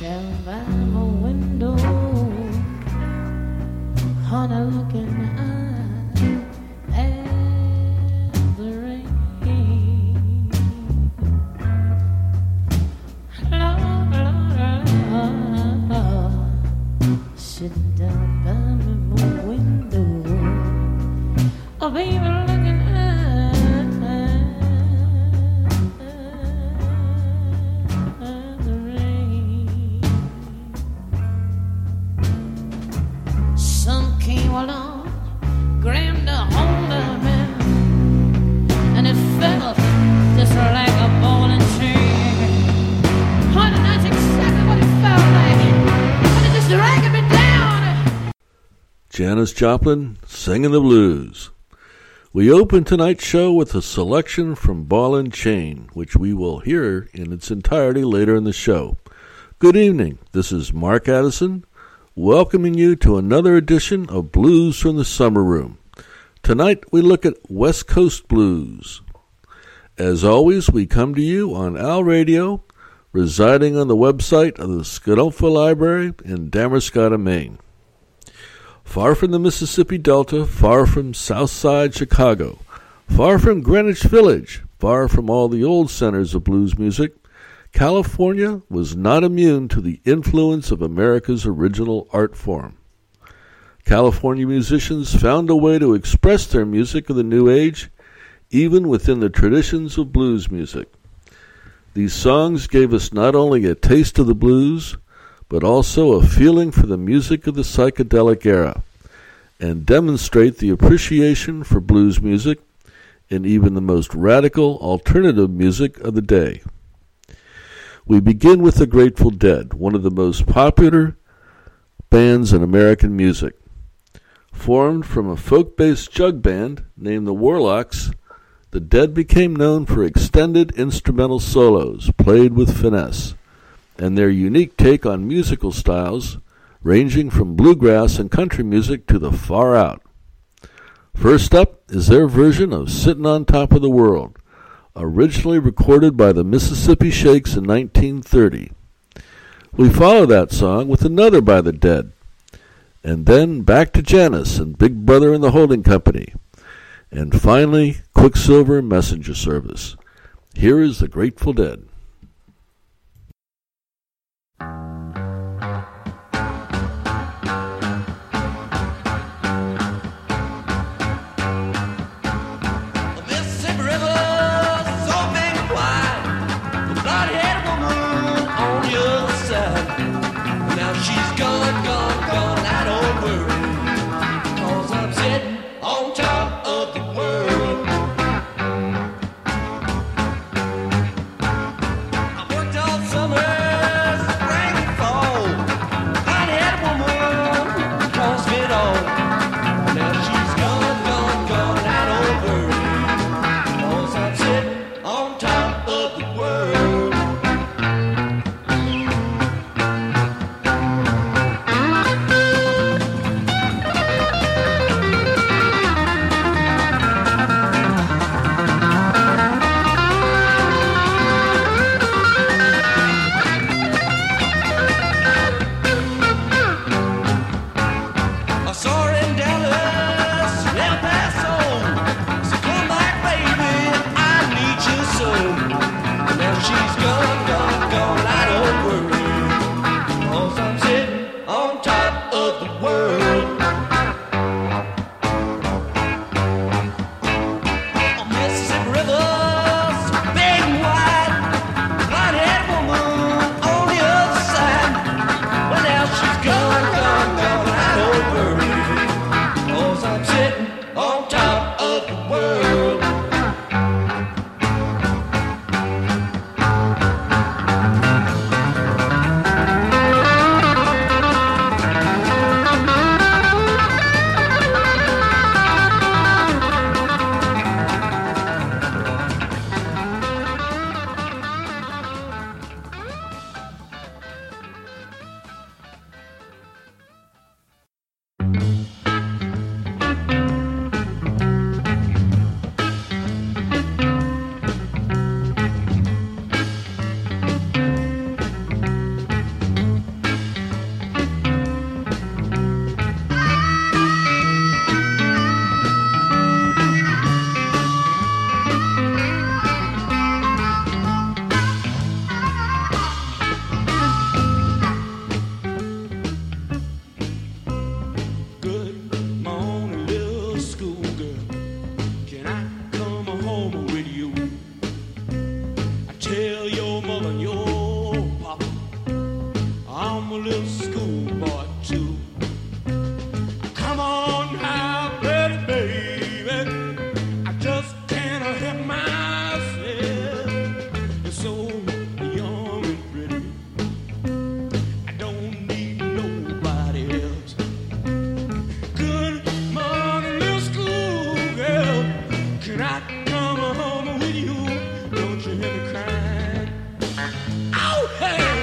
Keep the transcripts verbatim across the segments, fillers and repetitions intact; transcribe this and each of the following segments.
down by my window, honey looking out at the rain. Lord, Lord, Lord, sitting down by my window, oh baby looking out. Along, grabbed a hold of him, and it felt just like a ball and chain. Honey, that's exactly what it felt like, and it just dragged me down. Janis Joplin singing the blues. We open tonight's show with a selection from Ball and Chain, which we will hear in its entirety later in the show. Good evening. This is Mark Addison, welcoming you to another edition of Blues from the Summer Room. Tonight we look at West Coast blues. As always, we come to you on Al Radio, residing on the website of the Scudelfa Library in Damariscotta, Maine. Far from the Mississippi Delta, far from Southside Chicago, far from Greenwich Village, far from all the old centers of blues music, California was not immune to the influence of America's original art form. California musicians found a way to express their music of the new age, even within the traditions of blues music. These songs gave us not only a taste of the blues, but also a feeling for the music of the psychedelic era, and demonstrate the appreciation for blues music and even the most radical alternative music of the day. We begin with the Grateful Dead, one of the most popular bands in American music. Formed from a folk-based jug band named the Warlocks, the Dead became known for extended instrumental solos played with finesse, and their unique take on musical styles ranging from bluegrass and country music to the far out. First up is their version of Sittin' on Top of the World, originally recorded by the Mississippi Shakes in nineteen thirty. We follow that song with another by the Dead, and then back to Janis and Big Brother and the Holding Company, and finally Quicksilver Messenger Service. Here is the Grateful Dead. On top of the world. a little schoolboy too. Come on now, pretty baby, I just can't help myself. You're so young and pretty, I don't need nobody else. Good morning, little schoolgirl, can I come home with you? Don't you hear me crying? Oh, hey!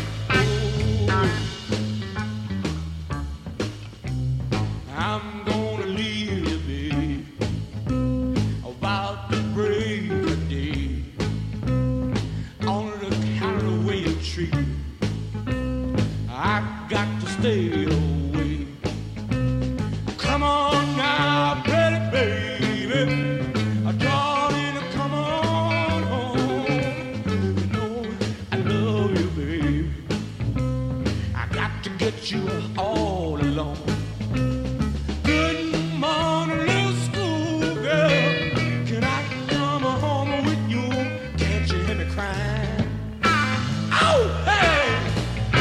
I'm gonna leave you, babe, about the break of day. On the count of the way you treat me, I got to stay away. Come on now, pretty baby, darling, come on home. You know I love you, babe. I got to get you all alone. Good morning, little schoolgirl, can I come home with you? Can't you hear me crying? Oh, hey! Oh.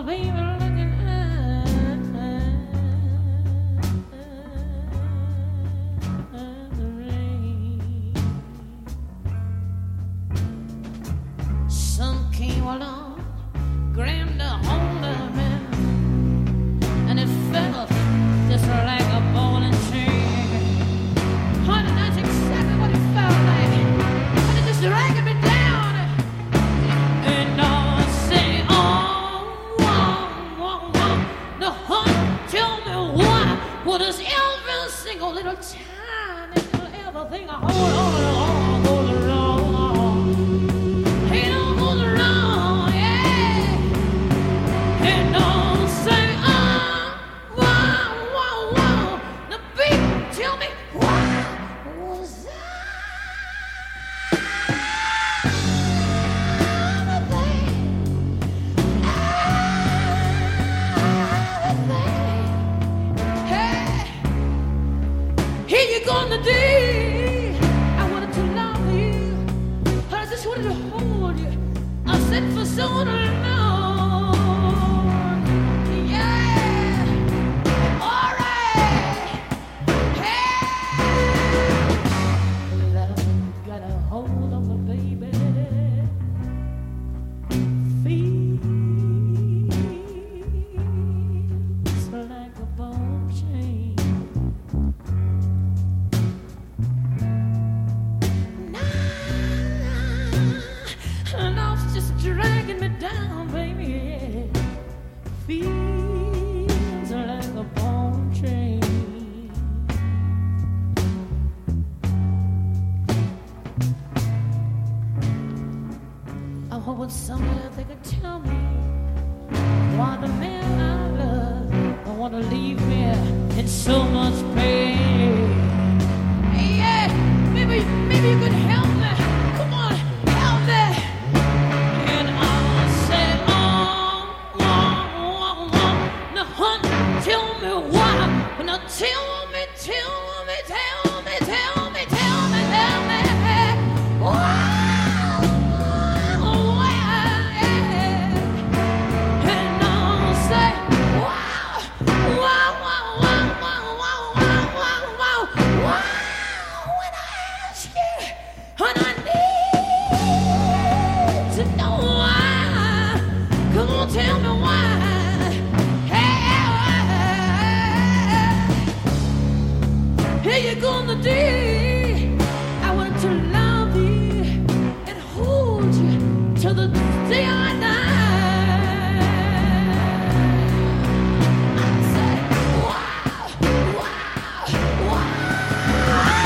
my baby looking at the rain. Some came along, grabbed a hold of me, and it felt just like a ball and chain. Honey, that's exactly what it felt like, and it just dragging me down. And I say, oh, oh, oh, oh. The heart tell me why. What is every single little tiny little everything I hold on, goes wrong. It all goes wrong, yeah. And I say, oh, wow, wow, wow. The beat tell me why was here you go on the day I wanted to love you, I just wanted to hold you. I said for so long, yeah, all right, hey, love got a hold of me, baby, feels like a bone chain. And love's just dragging me down, baby. Feels like a bone chain. I'm hoping someday they could tell me why the man I love don't want to leave me in so much pain. Yeah, maybe, maybe you could help me. Come on, help me. And I said, oh, oh, oh, oh. Now, honey, tell me why. Now, tell me, tell me, tell me, tell me, tell me, tell me. Wow, wow, yeah. And I say, wow, wow, wow, wow, wow, wow, wow, wow, wow, wow. When I ask you, and I need to know why. Come on, tell me why. Hey, here you go on the day I wanted to love you and hold you till the day I die. I said, wow, wow, wow.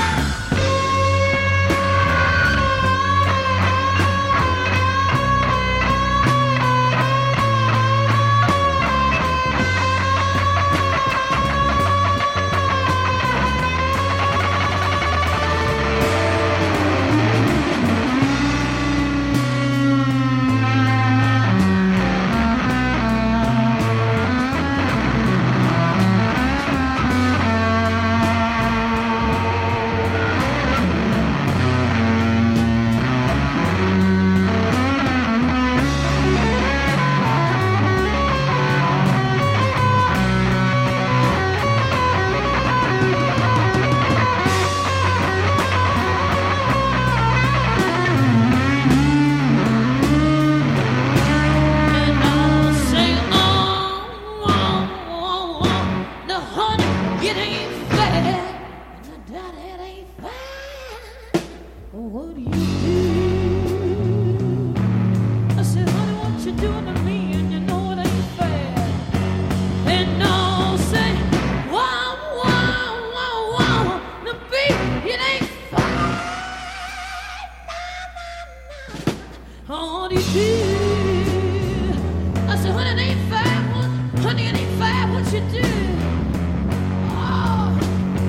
And I'll say, oh, oh, oh, oh. The honey, it ain't fair. And the daddy, it ain't fair. What do you do? I said, honey, what you doing to me? And you know it ain't fair. And I'll say, wow, wow, wow, wow. The beat, it ain't fair. What do you do? I said, honey, it ain't fair. What- Honey, it ain't fair what you do. Oh.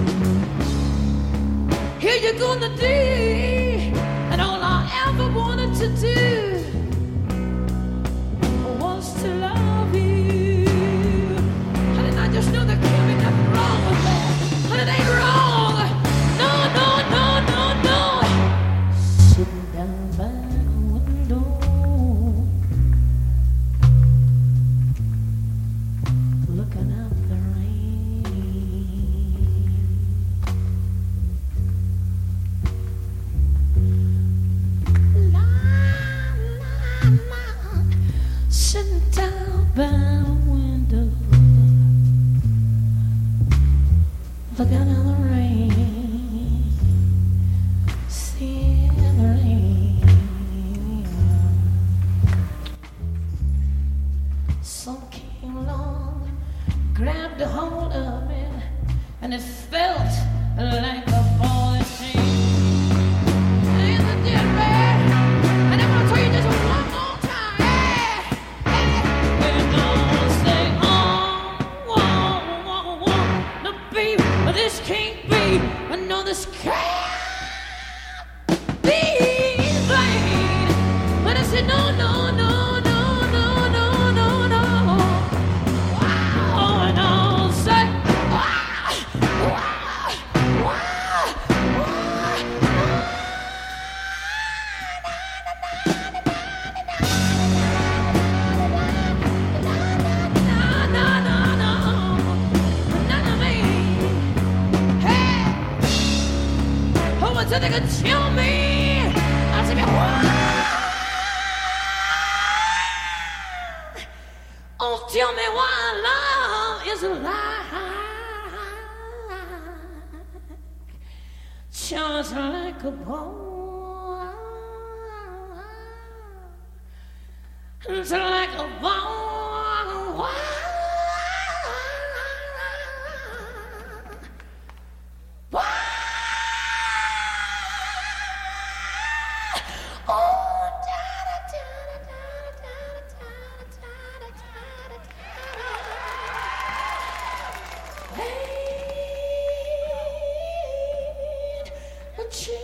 Here you go on the day, and all I ever wanted to do was to love you. Honey, I just know there can't be nothing wrong with that. Honey, it ain't wrong. No, no, no, no, no. Sitting down by the window, by the window, look out on the rain, see the rain. Some came along, grabbed a hold of me, and it felt like a ball and chain. And the dead man, and I'm gonna tell you just one more time. Hey, hey, we're gonna say, oh, whoa, whoa, whoa, no, baby, this can't be. No, this can't be played. But I said, no, no, no, no, no, no, no, no. Wow, and I'll say, wow, wow, wow, wow. No, no, no, no, none of me. Hey, who would say they could chill me? I said, wow. Oh, tell me why love is a lie. Just like a ball, just like a ball. Oh, a tree.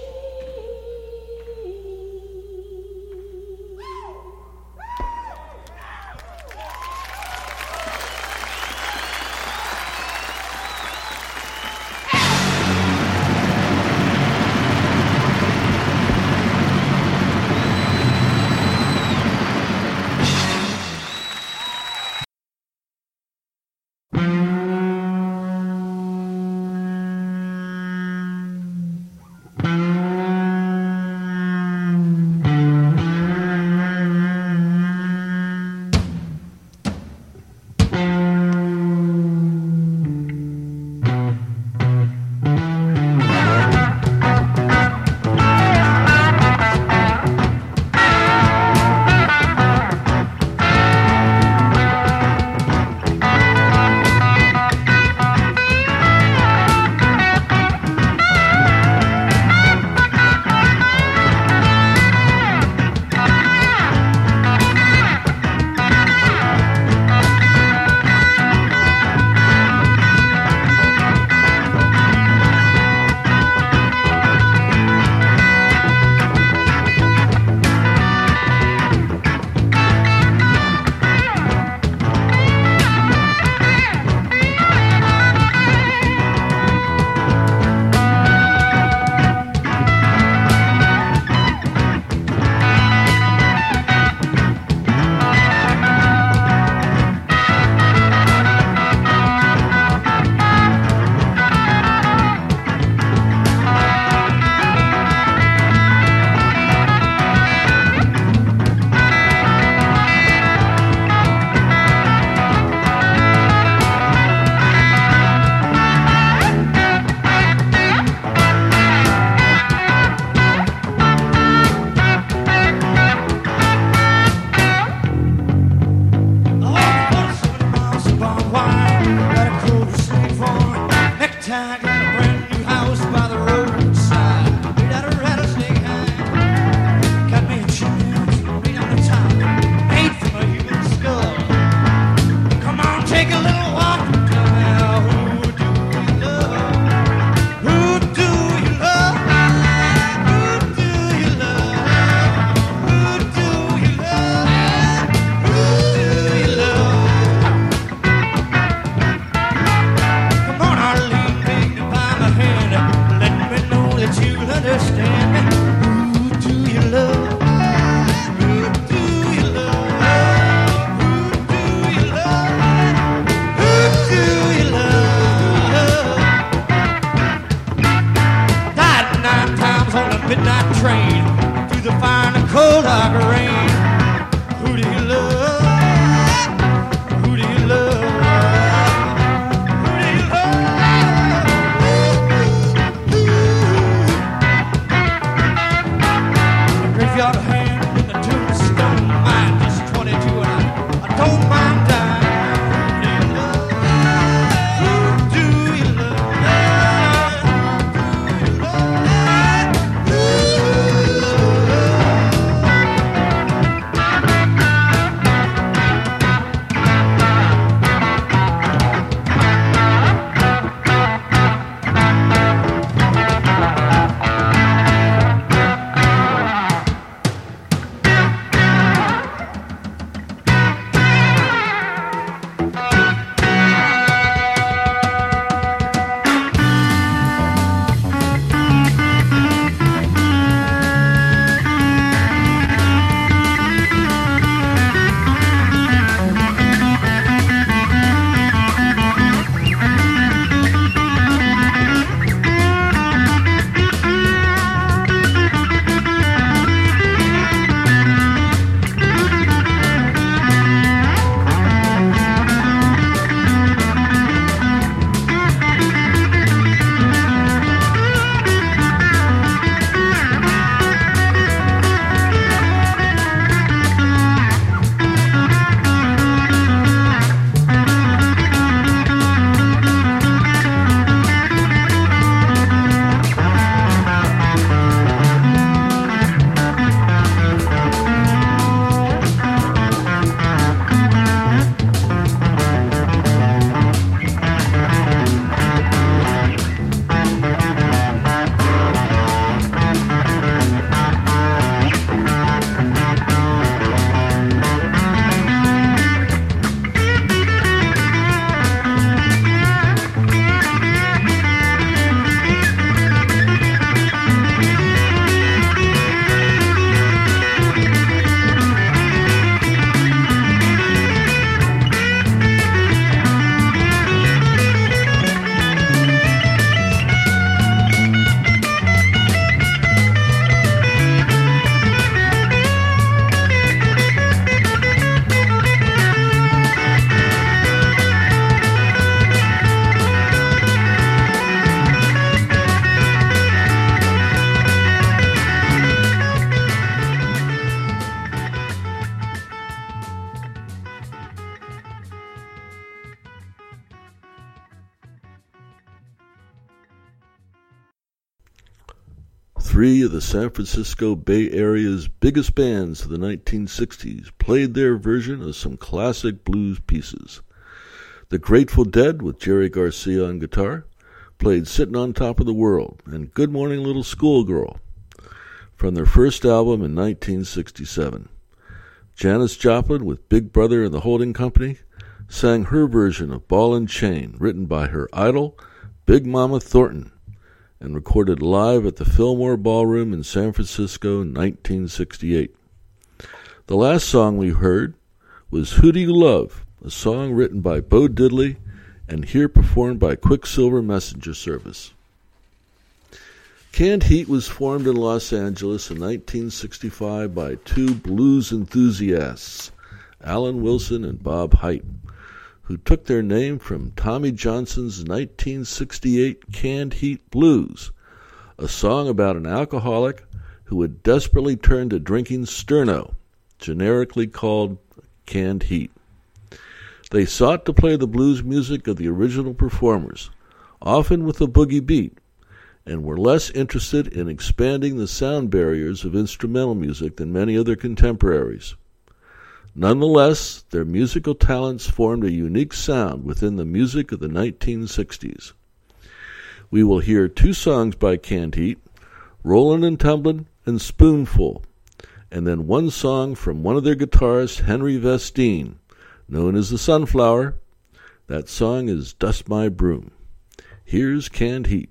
Three of the San Francisco Bay Area's biggest bands of the nineteen sixties played their version of some classic blues pieces. The Grateful Dead, with Jerry Garcia on guitar, played Sitting on Top of the World and Good Morning Little Schoolgirl from their first album in nineteen sixty-seven. Janis Joplin, with Big Brother and the Holding Company, sang her version of Ball and Chain, written by her idol, Big Mama Thornton, and recorded live at the Fillmore Ballroom in San Francisco in nineteen sixty-eight. The last song we heard was Who Do You Love, a song written by Bo Diddley and here performed by Quicksilver Messenger Service. Canned Heat was formed in Los Angeles in nineteen sixty-five by two blues enthusiasts, Alan Wilson and Bob Hite, who took their name from Tommy Johnson's nineteen sixty-eight Canned Heat Blues, a song about an alcoholic who would desperately turn to drinking Sterno, generically called Canned Heat. They sought to play the blues music of the original performers, often with a boogie beat, and were less interested in expanding the sound barriers of instrumental music than many of their contemporaries. Nonetheless, their musical talents formed a unique sound within the music of the nineteen sixties. We will hear two songs by Canned Heat, Rollin' and Tumblin' and Spoonful, and then one song from one of their guitarists, Henry Vestine, known as the Sunflower. That song is Dust My Broom. Here's Canned Heat.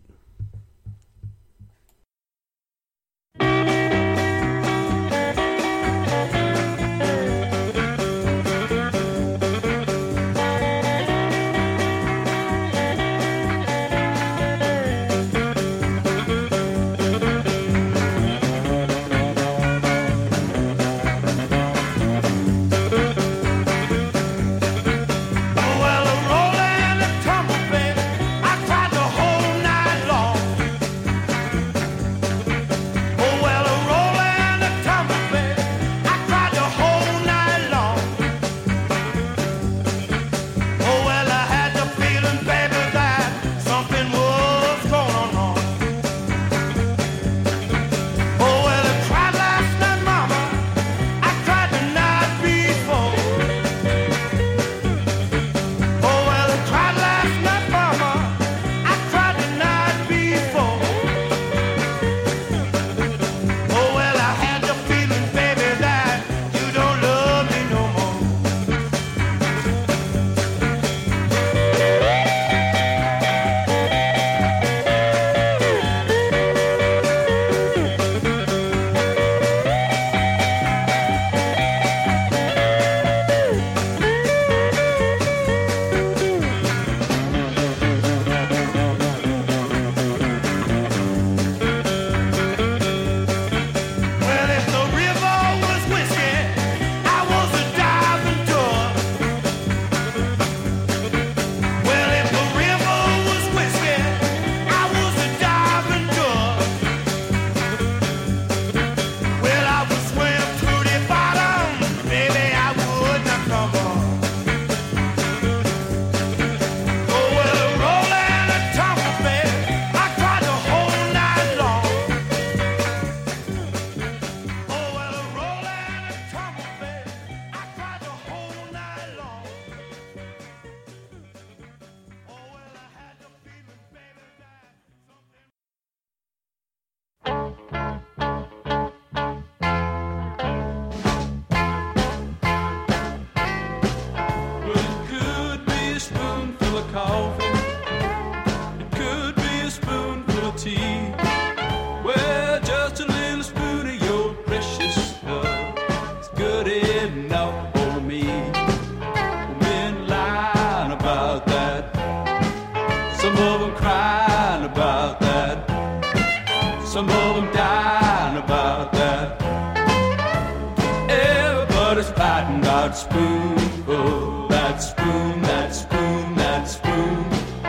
Spoonful, that spoon, that spoon, that spoon.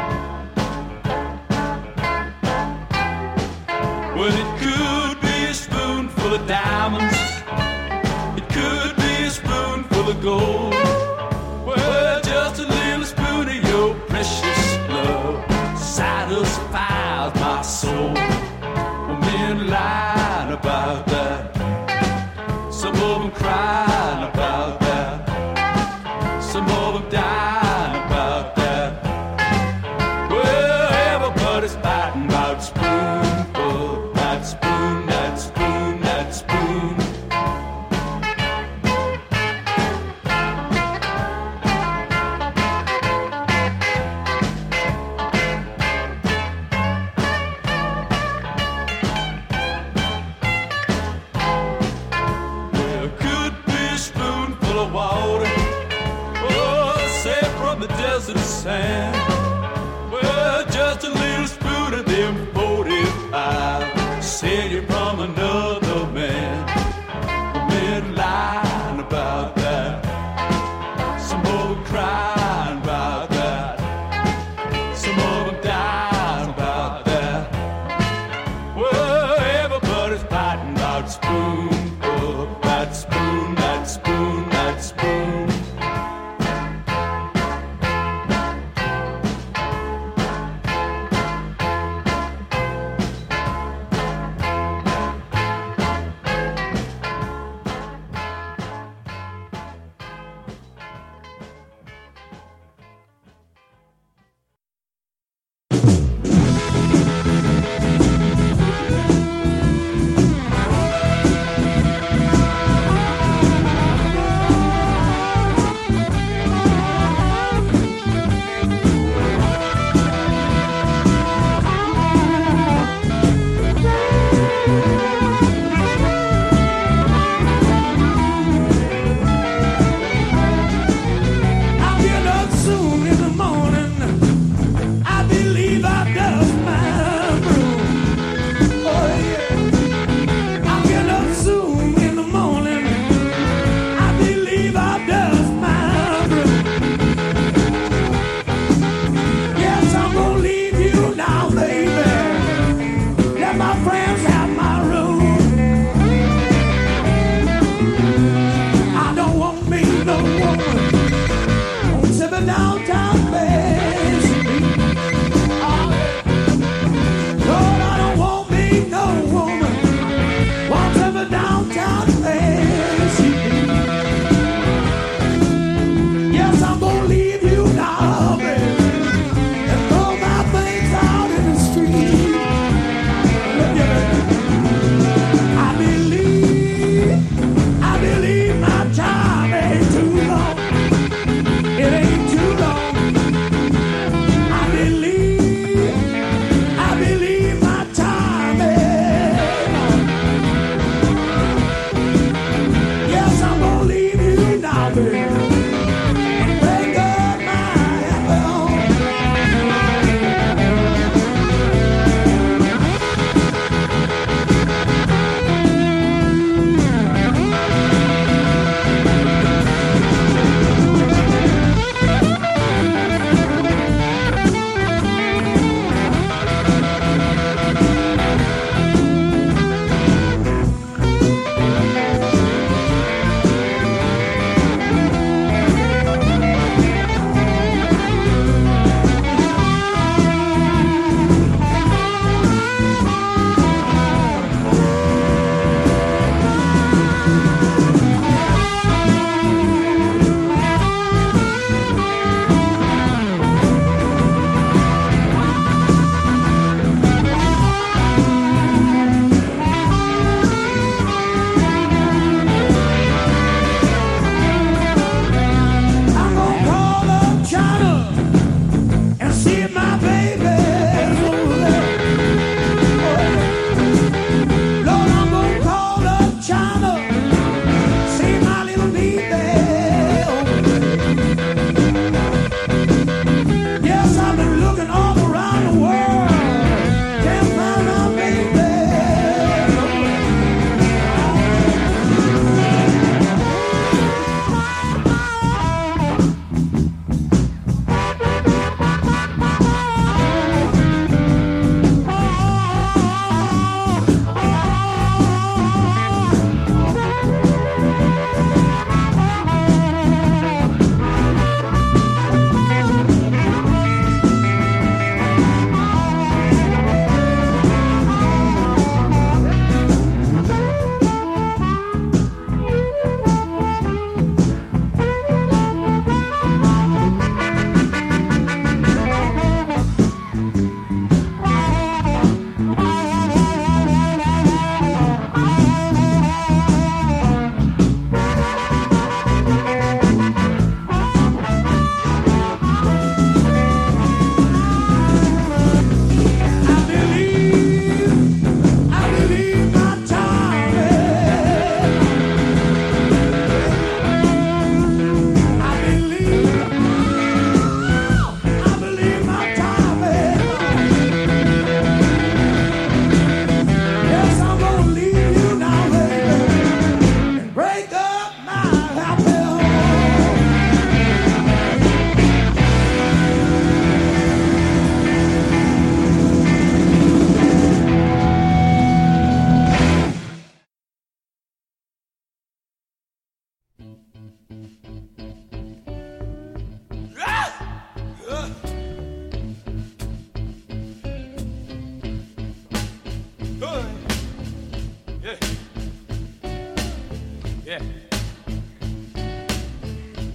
Well, it could be a spoonful of diamonds. It could be a spoonful of gold. Well, just a little spoon of your precious love satisfies my soul. Well, men lie. of them dying about that. Well, everybody's fighting about spoonful, that spoon, that spoon, that spoon. Well, could be a spoonful of water, oh, saved from the desert sand. Well, just a little spoon of them forty-five, said you from another man. Men lying about that, some of them crying about that, some of them dying about that. Well, everybody's fighting about spoonful, that spoon, that spoon, that spoon. I'll get up soon in the morning. I believe I've dust my broom. Oh yeah. I'll get up soon in the morning. I believe I've dust my broom. Yes, I'm gonna leave you now, baby. Let my friends have my room. I don't want me no woman on seven downtown Main Street. Oh, Lord, I don't want me no woman on seven downtown Main Street. Yes, I'm gonna leave you now, baby, and throw my things out in the street. Look at me. I believe, I believe my time ain't too long. It ain't too long.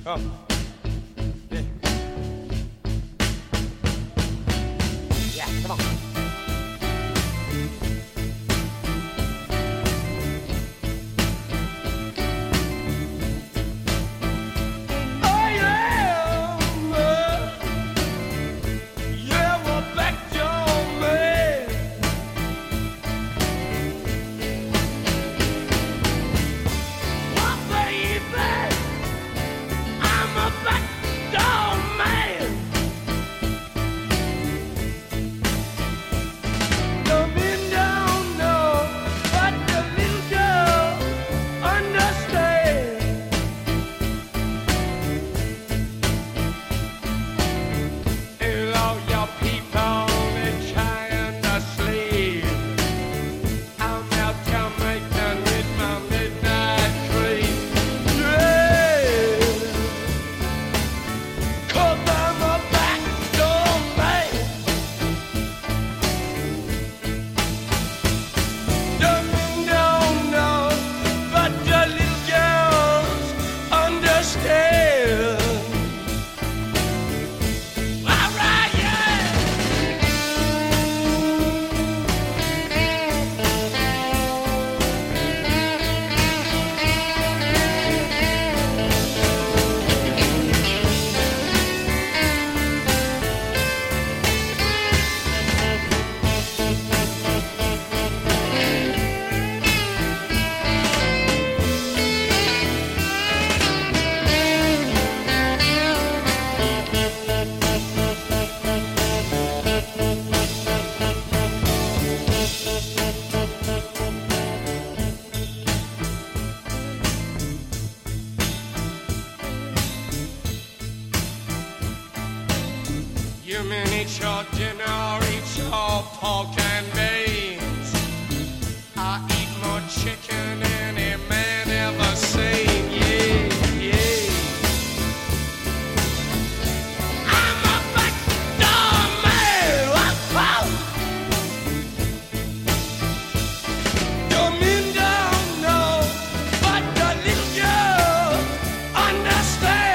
Come. Yeah. Yeah, come on. You mean eat your dinner, eat your pork and beans. I eat more chicken than any man ever seen, yeah, yeah. I'm a backdoor man, whoa, you mean don't know, but the little girl understand.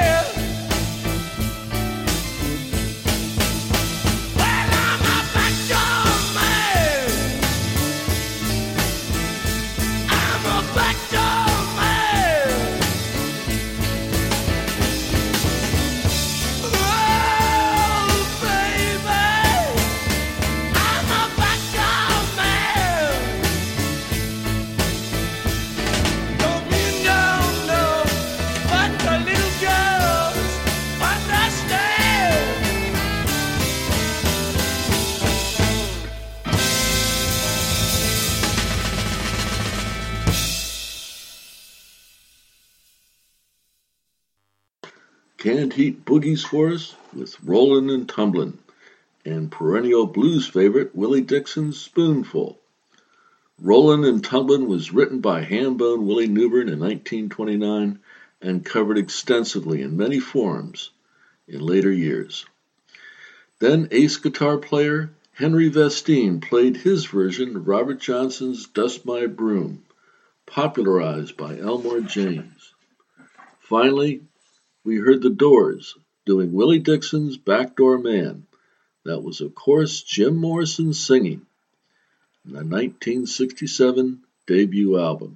Canned Heat Boogies for us with Rollin' and Tumblin', and perennial blues favorite Willie Dixon's Spoonful. Rollin' and Tumblin' was written by Hambone Willie Newbern in nineteen twenty-nine and covered extensively in many forms in later years. Then ace guitar player Henry Vestine played his version of Robert Johnson's Dust My Broom, popularized by Elmore James. Finally, we heard the Doors doing Willie Dixon's Backdoor Man. That was, of course, Jim Morrison singing in the nineteen sixty-seven debut album.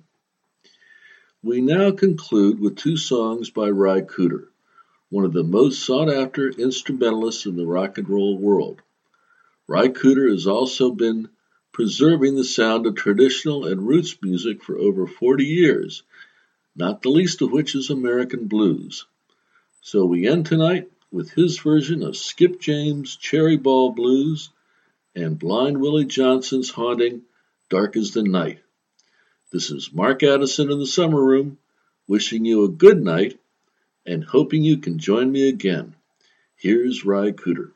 We now conclude with two songs by Ry Cooder, one of the most sought-after instrumentalists in the rock and roll world. Ry Cooder has also been preserving the sound of traditional and roots music for over forty years, not the least of which is American blues. So we end tonight with his version of Skip James' Cherry Ball Blues and Blind Willie Johnson's haunting Dark as the Night. This is Mark Addison in the Summer Room, wishing you a good night and hoping you can join me again. Here's Ry Cooder.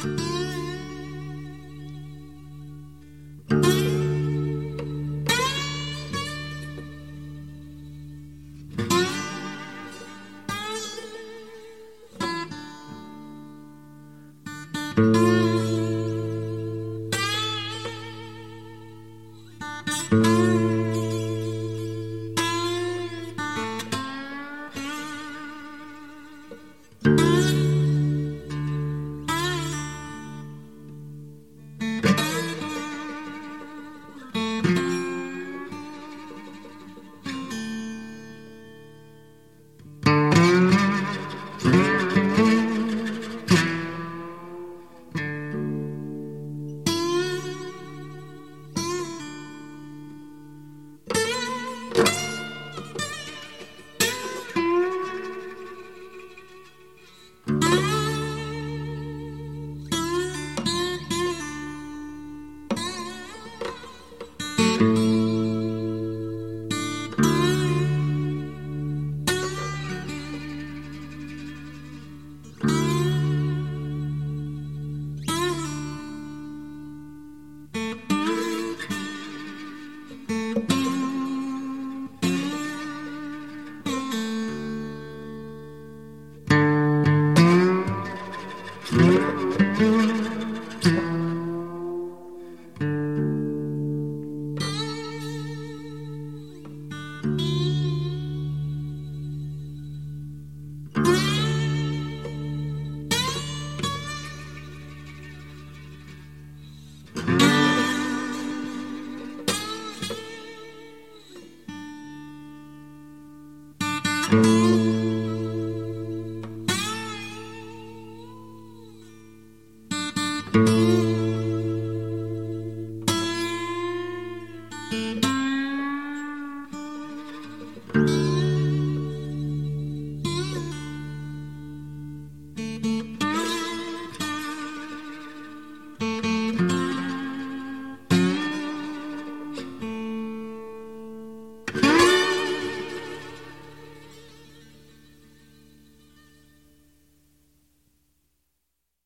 Thank you.